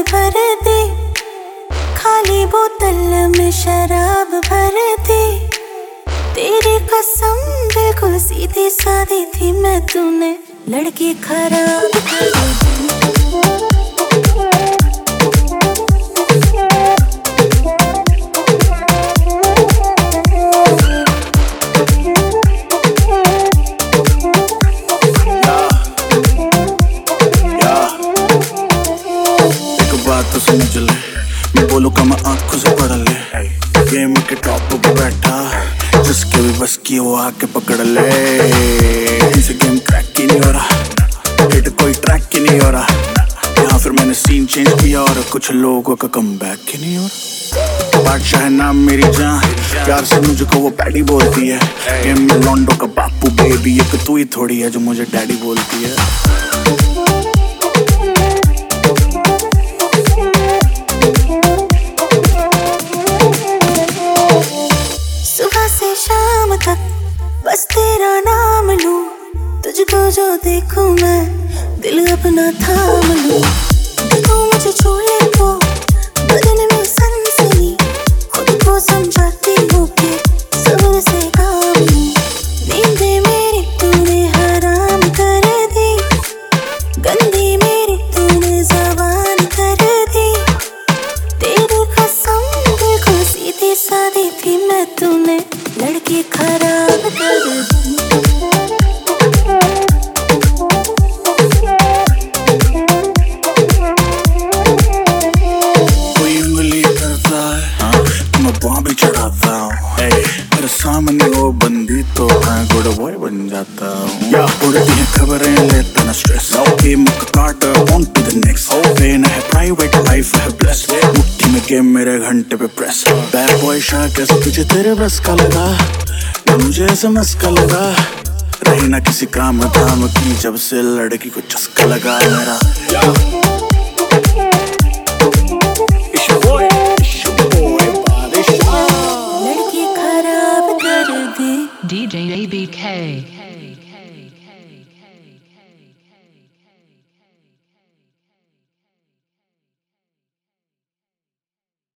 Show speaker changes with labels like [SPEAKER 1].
[SPEAKER 1] भर दी, खाली बोतल में शराब भर दी। तेरी कसम बिल्कुल सीधी सादी थी मैं, तूने लड़की खराब कर दी।
[SPEAKER 2] तो समझ ले, मैं बोलूं का मैं आंखों से पढ़ ले। गेम के टॉप पे बैठा, जिसके भी बस की वो आके पकड़ ले। इनसे गेम क्रैक ही नहीं हो रहा, हिट कोई ट्रैक ही नहीं हो रहा। यहाँ फिर मैंने सीन चेंज किया और कुछ लोगों का कमबैक ही नहीं हो रहा। बादशाह है नाम मेरी जान, प्यार से मुझको वो पैडी बोलती है। गेम में लॉन्डो का बापू बेबी, एक तू ही थोड़ी है जो मुझे डैडी बोलती है।
[SPEAKER 1] शाम तक बस तेरा नाम लूं, तुझको जो देखूं मैं दिल अपना थाम लूं। तू मुझे छू ले तो बदन में सनसनी, खुद को समझाती हूँ कि सब्र से काम लूं। नींदे मेरी तूने हराम कर दी, गंदी मेरी तूने ज़बान कर दी। तेरी कसम बिल्कुल सीधी सादी थी मैं, तूने लड़की खराब कर दी।
[SPEAKER 2] कोई उंगली करता है तो मैं वहाँ भी चढ़ाता हूँ। मेरे सामने वो बंदी तो मैं गुड बॉय बन जाता हूँ। या उड़ती है खबरें लेता ना स्ट्रेस, गेम का card on to the next. Pain है प्राइवेट लाइफ है ब्लेस, मुट्ठी में गेम मेरे घंटे पे प्रेस। बैड बॉय शाह कैसे तुझे तेरे बस का लगा, मुझे ऐसा मस्का लगा। रही ना किसी काम धाम की जब से लड़की को चस्का लगा मेरा।
[SPEAKER 1] लड़की खराब कर दी।
[SPEAKER 3] DJ ABK